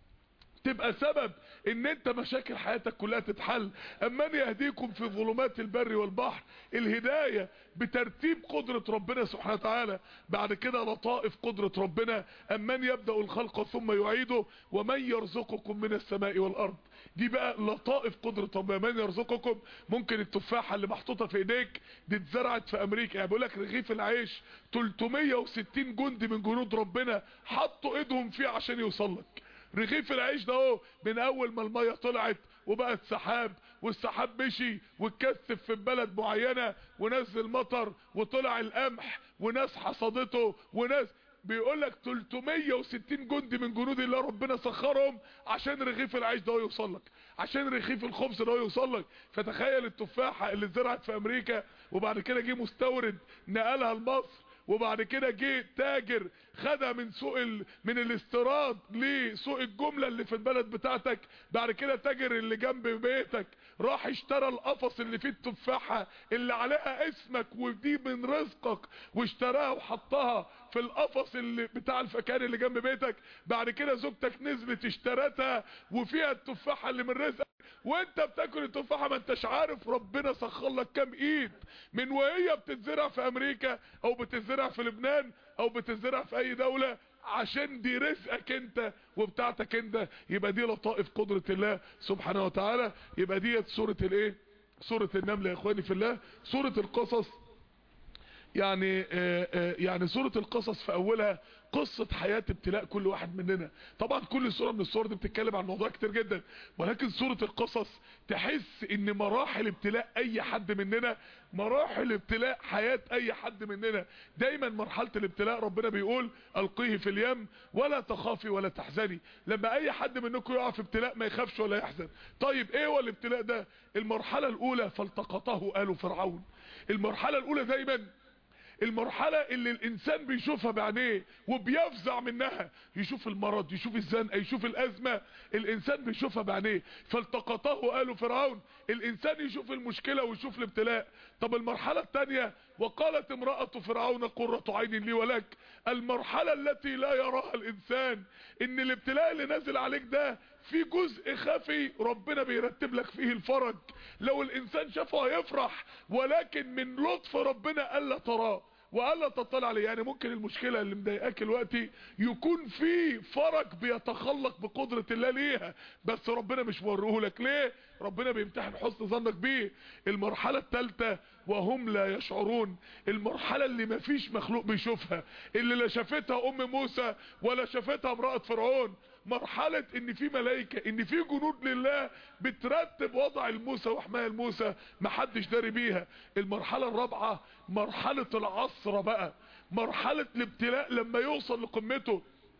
S1: تبقى سبب ان انت مشاكل حياتك كلها تتحل. امن يهديكم في ظلمات البر والبحر. الهداية بترتيب قدرة ربنا سبحانه وتعالى. بعد كده لطائف قدرة ربنا. امن يبدأ الخلق ثم يعيده ومن يرزقكم من السماء والارض. دي بقى لطائف قدرة ربنا. من يرزقكم، ممكن التفاحة اللي محطوطة في ايديك دي اتزرعت في امريكا. يعني بيقول لك رغيف العيش ثلاثمية وستين جندي من جنود ربنا حطوا ايدهم فيه عشان يوصل لك. رغيف العيش ده اهو من اول ما الميه طلعت وبقت سحاب، والسحاب مشي واتكثف في بلد معينه ونزل مطر وطلع القمح وناس حصدته وناس. بيقول لك ثلاثمية وستين جندي من جنود الله ربنا سخرهم عشان رغيف العيش ده يوصل لك، عشان رغيف الخبز ده يوصل لك. فتخيل التفاحه اللي اتزرعت في امريكا وبعد كده جه مستورد نقلها لمصر، وبعد كده جه تاجر خدها من سوق ال... من الاستيراد لسوق الجملة اللي في البلد بتاعتك. بعد كده تاجر اللي جنب بيتك راح اشترى القفص اللي فيه التفاحة اللي عليها اسمك ودي من رزقك، واشتراها وحطها في القفص اللي بتاع الفكان اللي جنب بيتك. بعد كده زوجتك نزلت اشترتها وفيها التفاحة اللي من رزقك، وانت بتاكل التفاحة ما انتش عارف ربنا سخر لك كام ايد من وهي بتتزرع في امريكا او بتتزرع في لبنان او بتتزرع في اي دولة، عشان دي رزقك انت وبتاعتك انت. يبقى دي لطائف قدرة الله سبحانه وتعالى. يبقى ديت سورة الايه؟ سورة النمل يا اخواني في الله. سورة القصص يعني آآ آآ يعني سورة القصص في اولها قصة حياة ابتلاء كل واحد مننا. طبعا كل سورة من السور دي بتتكلم عن موضوع كتير جدا، ولكن سورة القصص تحس ان مراحل ابتلاء اي حد مننا، مراحل ابتلاء حياة اي حد مننا. دايما مرحلة الابتلاء ربنا بيقول القيه في اليم ولا تخافي ولا تحزني. لما اي حد منكم يقع في ابتلاء ما يخافش ولا يحزن. طيب ايه هو الابتلاء ده؟ المرحلة الاولى فالتقطه آل فرعون. المرحلة الاولى دايما المرحلة اللي الانسان بيشوفها بعينيه وبيفزع منها، يشوف المرض، يشوف الزنقة، يشوف الازمة، الانسان بيشوفها بعينيه. فالتقطه آل فرعون، الانسان يشوف المشكلة ويشوف الابتلاء. طب المرحلة الثانية، وقالت امرأة فرعون قرة عين لي ولك، المرحلة التي لا يراها الانسان، ان الابتلاء اللي نازل عليك ده في جزء خفي ربنا بيرتب لك فيه الفرج. لو الانسان شافه هيفرح، ولكن من لطف ربنا الا تراه والا تطلع عليه. يعني ممكن المشكلة اللي مضايقاك دلوقتي يكون في فرج بيتخلق بقدرة الله ليها، بس ربنا مش موريه لك. ليه؟ ربنا بيمتحن حسن ظنك بيه. المرحلة الثالثة وهم لا يشعرون، المرحلة اللي مفيش مخلوق بيشوفها، اللي لا شافتها ام موسى ولا شافتها امرأة فرعون. مرحلة ان في ملائكة، ان في جنود لله بترتب وضع الموسى وحماية الموسى محدش داري بيها. المرحلة الرابعة مرحلة العصر بقى، مرحلة الابتلاء لما يوصل لقمته،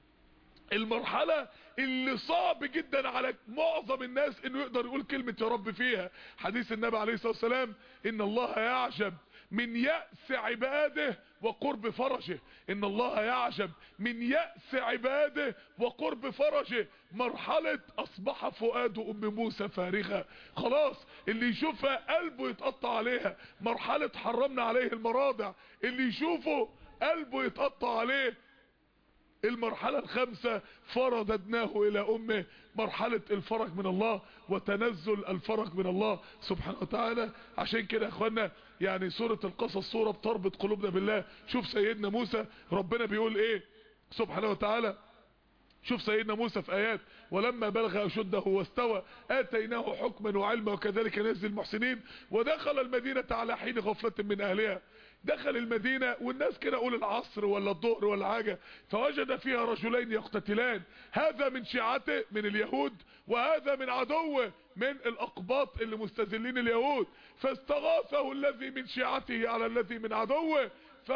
S1: المرحلة اللي صعب جدا على معظم الناس انه يقدر يقول كلمة يا رب فيها. حديث النبي عليه الصلاة والسلام ان الله يعجب من يأس عباده وقرب فرجه، ان الله يعجب من يأس عباده وقرب فرجه. مرحلة اصبح فؤاد ام موسى فارغة، خلاص اللي يشوفها قلبه يتقطع عليها. مرحلة حرمنا عليه المراضع، اللي يشوفه قلبه يتقطع عليه. المرحلة الخامسة فرددناه الى امه، مرحلة الفرج من الله وتنزل الفرج من الله سبحانه وتعالى. عشان كده يا اخوانا يعني سورة القصص سورة بتربط قلوبنا بالله. شوف سيدنا موسى ربنا بيقول ايه سبحانه وتعالى، شوف سيدنا موسى في ايات ولما بلغ اشده واستوى اتيناه حكما وعلما وكذلك نجزي المحسنين. ودخل المدينة على حين غفلة من اهلها، دخل المدينة والناس كده قول العصر ولا الظهر ولا حاجة، فوجد فيها رجلين يقتتلان، هذا من شيعته من اليهود وهذا من عدوه من الاقباط اللي مستذلين اليهود، فاستغاثه الذي من شيعته على الذي من عدوه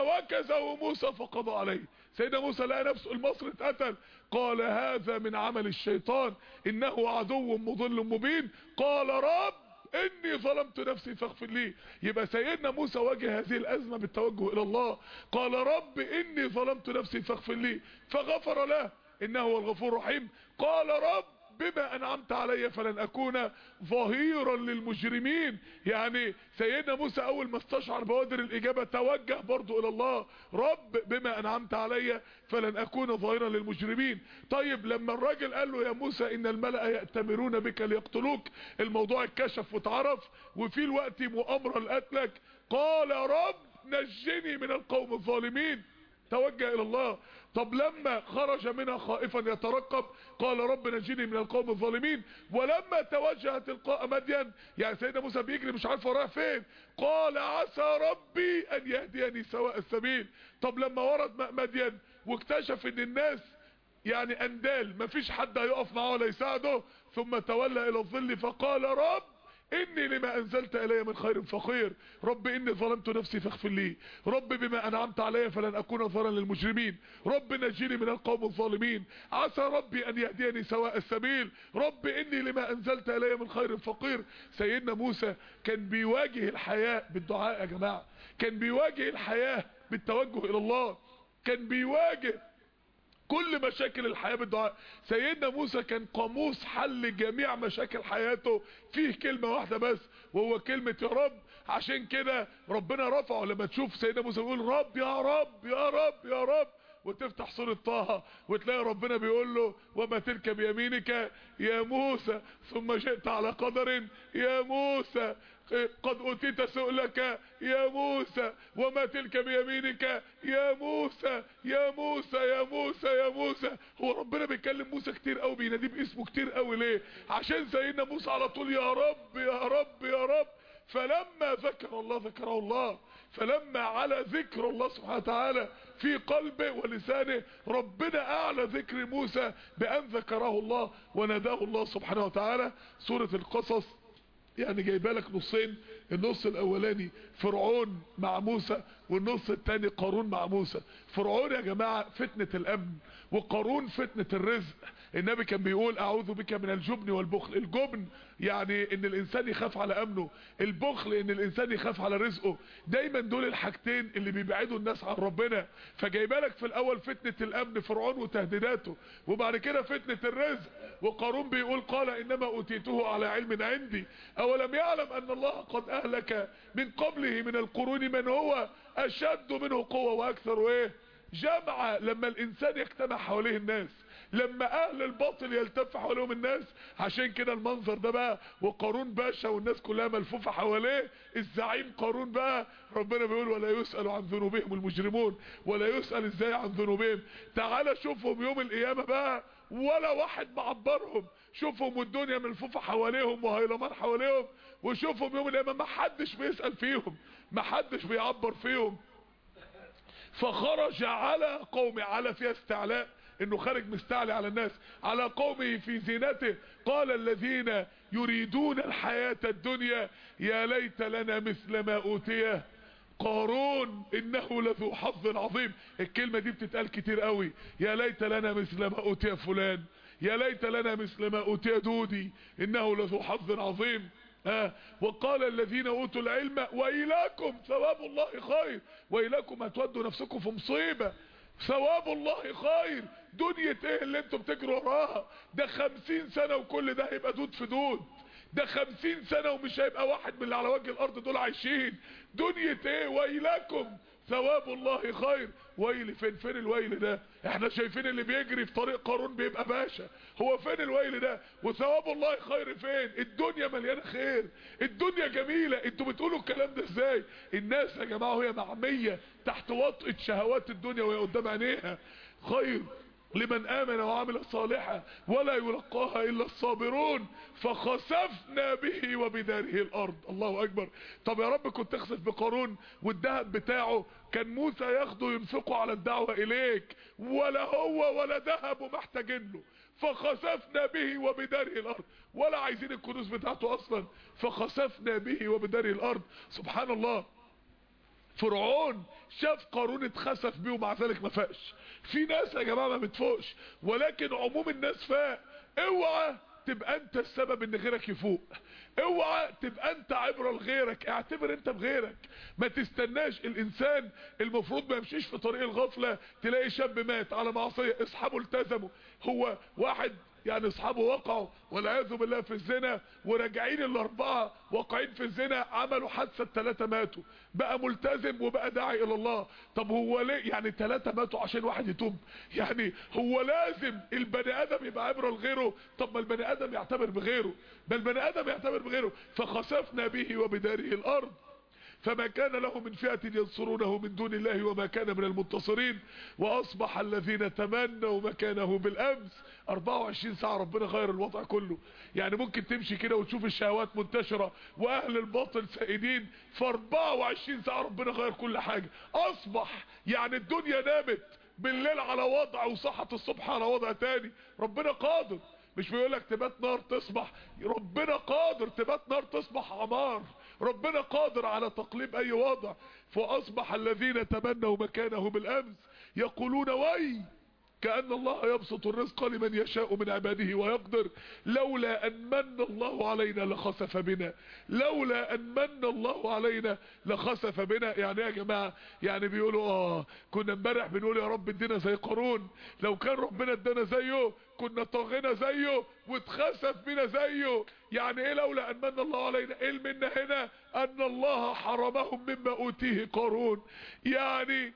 S1: فوكزه موسى فقضى عليه. سيدنا موسى لقى نفسه المصري اتقتل، قال هذا من عمل الشيطان انه عدو مضل مبين، قال رب اني ظلمت نفسي فاغفر لي. يبقى سيدنا موسى واجه هذه الازمة بالتوجه الى الله، قال رب اني ظلمت نفسي فاغفر لي فغفر له انه هو الغفور الرحيم. قال رب بما انعمت علي فلن اكون ظهيرا للمجرمين. يعني سيدنا موسى اول ما استشعر بوادر الاجابة توجه برضو الى الله، رب بما انعمت علي فلن اكون ظهيرا للمجرمين. طيب لما الراجل قال له يا موسى ان الملأ يأتمرون بك ليقتلوك، الموضوع اتكشف واتعرف وفي الوقت مؤامرة لقتلك، قال رب نجني من القوم الظالمين، توجه الى الله. طب لما خرج منها خائفا يترقب قال رب نجني من القوم الظالمين. ولما توجه تلقاء مدين، يعني سيدنا موسى بيجري مش عارف وراه فين، قال عسى ربي ان يهديني سواء السبيل. طب لما ورد مدين واكتشف ان الناس يعني اندال مفيش حد هيقف معاه ولا يساعده، ثم تولى الى الظل فقال رب اني لما انزلت الي من خير فقير، رب اني ظلمت نفسي فاغفر لي، رب بما انعمت علي فلن اكون ظهرا للمجرمين، رب نجيني من القوم الظالمين، عسى ربي ان يهديني سواء السبيل، رب اني لما انزلت الي من خير فقير. سيدنا موسى كان بيواجه الحياة بالدعاء يا جماعة، كان بيواجه الحياة بالتوجه الى الله، كان بيواجه كل مشاكل الحياة بالدعاء. سيدنا موسى كان قاموس حل جميع مشاكل حياته فيه كلمة واحدة بس وهو كلمة يا رب. عشان كده ربنا رفعه، لما تشوف سيدنا موسى يقول رب يا رب يا رب يا رب، وتفتح سورة طه وتلاقي ربنا بيقول له وما تلك بيمينك يا موسى، ثم جئت على قدر يا موسى قد اوتيت سؤلك يا موسى، وما تلك بيمينك يا موسى يا موسى يا موسى يا موسى. هو ربنا بيكلم موسى كتير قوي، بيناديه باسمه كتير قوي، ليه؟ عشان سيدنا موسى على طول يا رب يا رب يا رب. فلما ذكر الله ذكره الله، فلما على ذكر الله سبحانه وتعالى في قلبه ولسانه، ربنا اعلى ذكر موسى بان ذكره الله وناداه الله سبحانه وتعالى. سورة القصص يعني جايبه لك نصين، النص الاولاني فرعون مع موسى والنص الثاني قارون مع موسى. فرعون يا جماعة فتنة الامن، وقارون فتنة الرزق. النبي كان بيقول اعوذ بك من الجبن والبخل. الجبن يعني ان الانسان يخاف على امنه، البخل ان الانسان يخاف على رزقه. دايما دول الحاجتين اللي بيبعدوا الناس عن ربنا. فجايبالك في الاول فتنة الامن فرعون وتهديداته، وبعد كده فتنة الرزق. وقارون بيقول قال انما اوتيته على علم عندي اولم يعلم ان الله قد اهلك من قبله من القرون من هو اشد منه قوة واكثر ايه جمعة. لما الانسان يجتمع حواليه الناس، لما اهل الباطل يلتف حواليهم الناس. عشان كده المنظر ده بقى، وقارون باشا والناس كلها ملفوفة حواليه، الزعيم قارون بقى ربنا بيقول ولا يسأل عن ذنوبهم المجرمون. ولا يسأل ازاي عن ذنوبهم؟ تعال شوفهم يوم القيامة بقى ولا واحد معبرهم. شوفهم والدنيا ملفوفة حواليهم وهيلمان حواليهم، وشوفهم يوم القيامة ما حدش بيسأل فيهم، ما حدش بيعبر فيهم. فخرج على قومه، على فيها استعلاء انه خارج مستعلي على الناس، على قومه في زينته. قال الذين يريدون الحياة الدنيا يا ليت لنا مثل ما اوتيه قارون انه لذو حظ عظيم. الكلمة دي بتتقال كتير قوي، يا ليت لنا مثل ما اوتيه فلان، يا ليت لنا مثل ما اوتيه دودي انه لذو حظ عظيم. آه. وقال الذين اوتوا العلم وإليكم ثواب الله خير. وإليكم هتودوا نفسكم في مصيبة، ثواب الله خير. دنيا ايه اللي انتوا بتجروا وراها؟ ده خمسين سنة وكل ده هيبقى دود في دود. ده خمسين سنة ومش هيبقى واحد من اللي على وجه الارض دول عايشين. دنيا ايه؟ وإليكم ثواب الله خير. ويل فين؟ فين الويل ده؟ احنا شايفين اللي بيجري في طريق قارون بيبقى باشا، هو فين الويل ده؟ وثواب الله خير فين؟ الدنيا مليانه خير، الدنيا جميله. انتوا بتقولوا الكلام ده ازاي؟ الناس يا جماعه وهي معميه تحت وطئه شهوات الدنيا وهي قدام عينيها. خير لمن آمن وعمل صالحا ولا يلقاها إلا الصابرون فخسفنا به وبداره الأرض. الله أكبر. طب يا رب كنت تخسف بقارون والذهب بتاعه كان موسى ياخده ينفقه على الدعوة إليك، ولا هو ولا ذهبه محتاجين له. فخسفنا به وبداره الأرض، ولا عايزين الكنوز بتاعته أصلا. فخسفنا به وبداره الأرض. سبحان الله. فرعون شاف قارون اتخسف بيه ومع ذلك ما فاقش. في ناس يا جماعه ما بتفوقش، ولكن عموم الناس فاق. اوعى تبقى انت السبب ان غيرك يفوق، اوعى تبقى انت عبره لغيرك، اعتبر انت بغيرك. ما تستناش. الانسان المفروض ما يمشيش في طريق الغفله. تلاقي شاب مات على معصيه، اصحابه التزموا، هو واحد يعني اصحابه وقعوا والعياذ بالله في الزنا، وراجعين الاربعه واقعين في الزنا، عملوا حادثه الثلاثه ماتوا، بقى ملتزم وبقى داعي الى الله. طب هو ليه يعني ثلاثه ماتوا عشان واحد يتوب؟ يعني هو لازم البني ادم يبقى عبره لغيره؟ طب ما البني ادم يعتبر بغيره، ما البني ادم يعتبر بغيره. فخسفنا به وبداره الارض فما كان له من فئة ينصرونه من دون الله وما كان من المنتصرين. واصبح الذين تمنوا مكانه بالامس. اربعة وعشرين ساعة ربنا غير الوضع كله. يعني ممكن تمشي كده وتشوف الشهوات منتشرة واهل الباطل سائدين، في اربعة وعشرين ساعة ربنا غير كل حاجة. اصبح يعني الدنيا نامت بالليل على وضع وصحت الصبح على وضع تاني. ربنا قادر. مش بيقولك تبات نار تصبح، ربنا قادر تبات نار تصبح عمار. ربنا قادر على تقليب اي وضع. فاصبح الذين تمنوا مكانه بالامس يقولون وي كأن الله يبسط الرزق لمن يشاء من عباده ويقدر لولا ان من الله علينا لخسف بنا، لولا ان من الله علينا لخسف بنا. يعني يا جماعة يعني بيقولوا اه كنا امبارح بنقول يا رب ادينا زي قارون، لو كان ربنا ادانا زيه كنا طغينا زيه واتخسف بنا زيه. يعني ايه لولا ان من الله علينا؟ ايه المنة هنا؟ ان الله حرمهم مما اوتيه قارون. يعني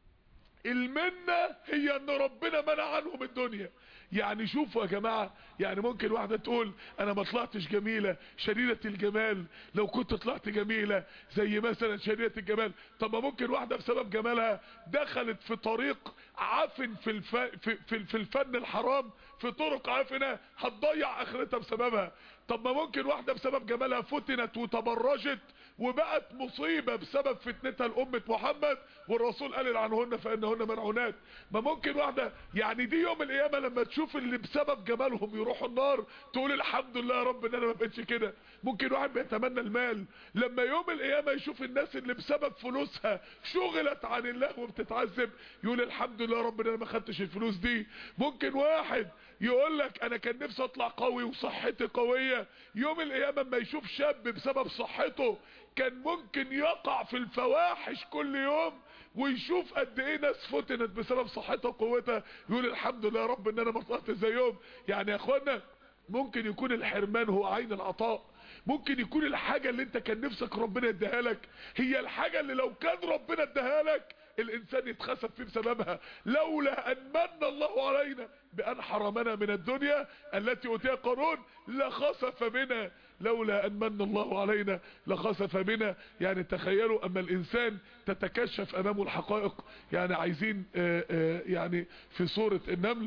S1: المنة هي ان ربنا منع عنهم الدنيا. يعني شوفوا يا جماعة، يعني ممكن واحدة تقول انا ما طلعتش جميلة شديدة الجمال، لو كنت طلعت جميلة زي مثلا شديدة الجمال. طب ما ممكن واحدة بسبب جمالها دخلت في طريق عفن في, الف... في, في, في الفن الحرام، في طرق عفنة هتضيع اخرتها بسببها. طب ما ممكن واحدة بسبب جمالها فتنت وتبرجت وبقت مصيبة بسبب فتنتها لأمة محمد، والرسول قال عنهن فإنهن ملعونات. ما ممكن واحدة يعني دي يوم القيامة لما تشوف اللي بسبب جمالهم يروحوا النار تقول الحمد لله يا رب ان انا ما بقتش كده. ممكن واحد بيتمنى المال لما يوم القيامة يشوف الناس اللي بسبب فلوسها شغلت عن الله وبتتعذب يقول الحمد لله يا رب ان انا ما خدتش الفلوس دي. ممكن واحد يقول لك انا كان نفسي اطلع قوي وصحتي قوية، يوم القيامة اما يشوف شاب بسبب صحته كان ممكن يقع في الفواحش كل يوم، ويشوف قد ايه ناس فتنت بسبب صحتها وقوتها، يقول الحمد لله يا رب ان انا ما طلعت زيهم. يعني يا اخوانا ممكن يكون الحرمان هو عين العطاء، ممكن يكون الحاجة اللي انت كان نفسك ربنا يديها لك هي الحاجة اللي لو كان ربنا اداها لك الانسان يتخسف فيه بسببها. لولا ان من الله علينا بان حرمنا من الدنيا التي اوتيها قارون لخسف بنا، لولا ان من الله علينا لخسف بنا. يعني تخيلوا اما الانسان تتكشف امامه الحقائق. يعني عايزين آآ آآ يعني في سورة النمل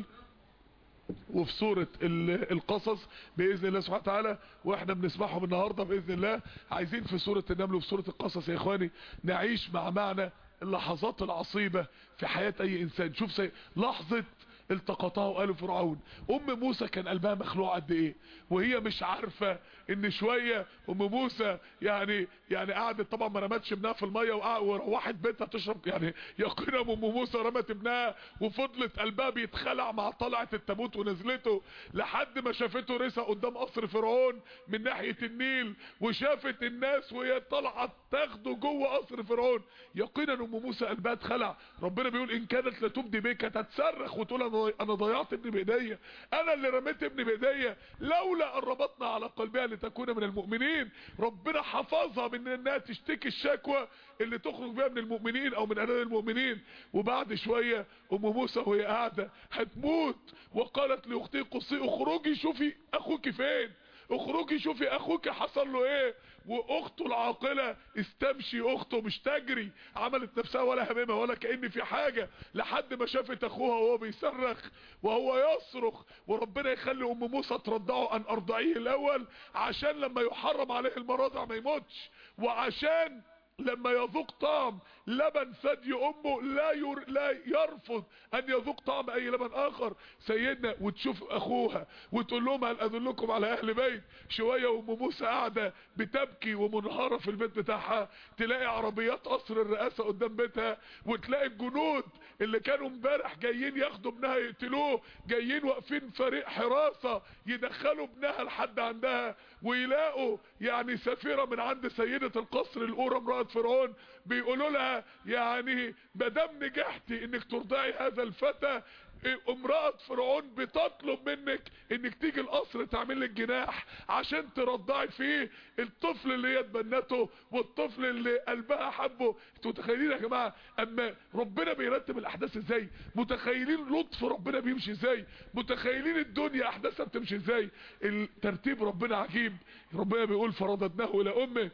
S1: وفي سورة القصص بإذن الله سبحانه وتعالى، واحنا بنسمعهم النهاردة بإذن الله، عايزين في سورة النمل وفي سورة القصص يا اخواني نعيش مع معنى اللحظات العصيبة في حياة اي انسان. شوف سي... لحظة التقطها آل فرعون، ام موسى كان قلبها مخلوع قد ايه وهي مش عارفة ان شوية ام موسى يعني يعني قعدت طبعا ما رمتش ابنها في المية وروحت بيتها تشرب، يعني يقينا ام موسى رمت ابنها وفضلت قلبها بيتخلع مع طلعت التابوت ونزلته لحد ما شافته رسا قدام قصر فرعون من ناحية النيل، وشافت الناس وهي طلعت تاخده جوه قصر فرعون. يقينا ام موسى قلبها اتخلع. ربنا بيقول ان كانت لتبدي بك، هتتصرخ وتقول انا ضيعت ابني بايديا، انا اللي رميت ابني بايديا، لولا ان ربطنا على قلبها لتكون من المؤمنين. ربنا حفظها من انها تشتكي الشكوى اللي تخرج بها من المؤمنين او من اهل المؤمنين. وبعد شوية ام موسى وهي قاعدة هتموت وقالت لاختي قصي اخرجي شوفي اخوك فين، اخرجي شوفي اخوك حصل له ايه. واخته العاقله استمشي اخته مش تجري، عملت نفسها ولا هممها ولا كأن في حاجه لحد ما شافت اخوها وهو بيصرخ وهو يصرخ. وربنا يخلي ام موسى ترضعه ان ارضعيه الاول عشان لما يحرم عليه المراضع ما يموتش، وعشان لما يذوق طعم لبن ثدي امه لا ير... لا يرفض ان يذوق طعم اي لبن اخر. سيدنا وتشوف اخوها وتقول لهم هل ادلكم على اهل بيت. شويه وام موسى قاعده بتبكي ومنهاره في البيت بتاعها، تلاقي عربيات قصر الرئاسه قدام بيتها، وتلاقي الجنود اللي كانوا امبارح جايين ياخدوا ابنها يقتلوه جايين واقفين فريق حراسه يدخلوا ابنها لحد عندها، ويلاقوا يعني سفيره من عند سيده القصر الاولى امراه فرعون بيقولوا لها يعني مادام نجحتي انك ترضعي هذا الفتى، امرأة فرعون بتطلب منك انك تيجي القصر تعمل لك جناح عشان ترضعي فيه الطفل اللي هي اتبنته والطفل اللي قلبها حبه. انتوا متخيلين يا جماعة اما ربنا بيرتب الاحداث ازاي؟ متخيلين لطف ربنا بيمشي ازاي؟ متخيلين الدنيا احداثها بتمشي ازاي؟ الترتيب ربنا عجيب. ربنا بيقول فرددناه الى امه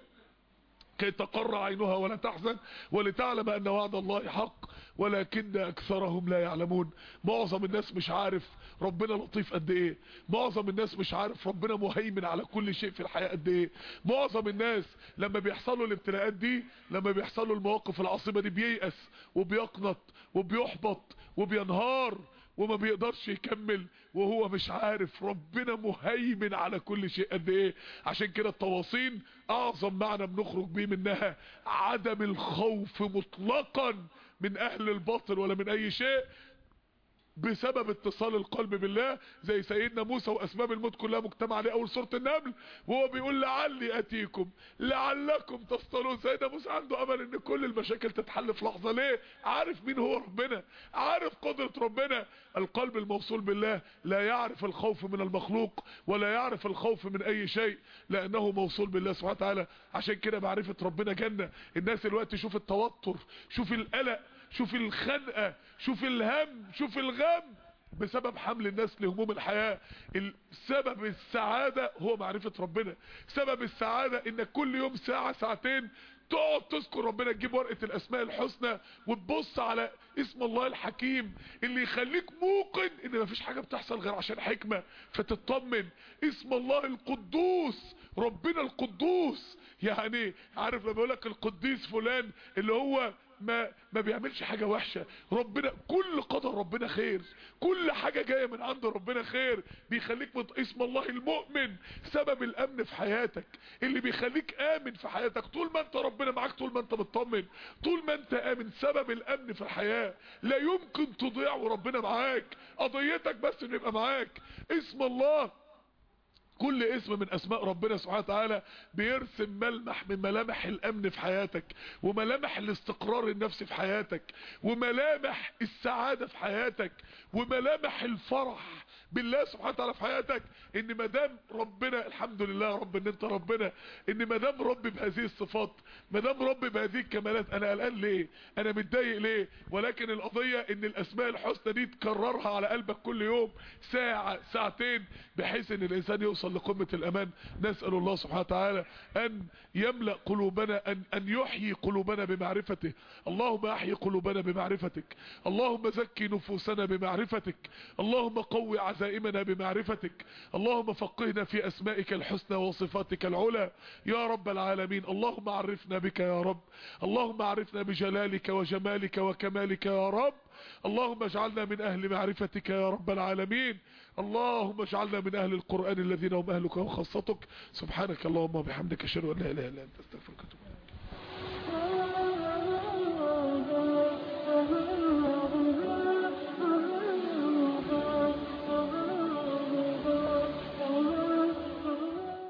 S1: كي تقر عينها ولا تحزن ولتعلم ان وعد الله حق ولكن اكثرهم لا يعلمون. معظم الناس مش عارف ربنا لطيف قد ايه، معظم الناس مش عارف ربنا مهيمن على كل شيء في الحياة قد ايه. معظم الناس لما بيحصلوا الابتلاءات دي، لما بيحصلوا المواقف العصيبة دي بييأس وبيقنط وبيحبط وبينهار وما بيقدرش يكمل وهو مش عارف ربنا مهيمن على كل شيء قد ايه. عشان كده التواصين اعظم معنى بنخرج بيه منها عدم الخوف مطلقا من اهل الباطل ولا من اي شيء بسبب اتصال القلب بالله. زي سيدنا موسى واسباب الموت كلها مجتمع عليه اول سورة النمل وهو بيقول لعلي اتيكم لعلكم تصطلون. سيدنا موسى عنده امل ان كل المشاكل تتحل في لحظة. ليه؟ عارف مين هو ربنا، عارف قدرة ربنا. القلب الموصول بالله لا يعرف الخوف من المخلوق ولا يعرف الخوف من اي شيء لانه موصول بالله سبحانه وتعالى. عشان كده معرفة ربنا جنة. الناس الوقت شوف التوتر، شوف القلق، شوف الخنقة، شوف الهم، شوف الغم بسبب حمل الناس لهموم الحياة. سبب السعادة هو معرفة ربنا. سبب السعادة انك كل يوم ساعة ساعتين تقعد تذكر ربنا، تجيب ورقة الاسماء الحسنى وتبص على اسم الله الحكيم اللي يخليك موقن ان مفيش حاجة بتحصل غير عشان حكمة فتطمن. اسم الله القدوس، ربنا القدوس. يعني عارف لما يقولك القديس فلان اللي هو ما ما بيعملش حاجة وحشة. ربنا كل قدر ربنا خير، كل حاجة جاية من عند ربنا خير. بيخليك مت... اسم الله المؤمن سبب الامن في حياتك، اللي بيخليك امن في حياتك. طول ما انت ربنا معاك، طول ما انت مطمن، طول ما انت امن، سبب الامن في الحياة. لا يمكن تضيع وربنا معاك، قضيتك بس انه يبقى معاك. اسم الله، كل اسم من اسماء ربنا سبحانه وتعالى بيرسم ملمح من ملامح الامن في حياتك، وملامح الاستقرار النفسي في حياتك، وملامح السعادة في حياتك، وملامح الفرح بالله سبحانه وتعالى في حياتك. ان مدام ربنا، الحمد لله يا رب ان انت ربنا، ان مدام رب بهذه الصفات، مدام رب بهذه الكمالات، انا قلقان ليه؟ انا متضايق ليه؟ ولكن القضية ان الاسماء الحسنى دي تكررها على قلبك كل يوم ساعة ساعتين، بحيث ان الانسان يوصل لقمة الامان. نسأل الله سبحانه وتعالى ان يملأ قلوبنا، ان, أن يحيي قلوبنا بمعرفته. اللهم احيي قلوبنا بمعرفتك، اللهم زكي نفوسنا بمعرفتك، اللهم قوي عزائمنا بمعرفتك، اللهم فقهنا في اسمائك الحسنى وصفاتك العلى يا رب العالمين. اللهم عرفنا بك يا رب، اللهم عرفنا بجلالك وجمالك وكمالك يا رب. اللهم اجعلنا من اهل معرفتك يا رب العالمين. اللهم اجعلنا من اهل القرآن الذين هم اهلك وخاصتك. سبحانك اللهم وبحمدك، اشهد ان لا اله الا انت، استغفرك واتوب اليك.